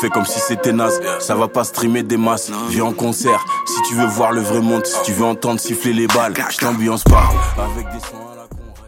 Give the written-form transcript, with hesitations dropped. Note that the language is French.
fais comme si c'était naze. Ça va pas streamer des masses. Viens en concert si tu veux voir le vrai monde. Si tu veux entendre siffler les balles, je t'ambiance pas avec des sons.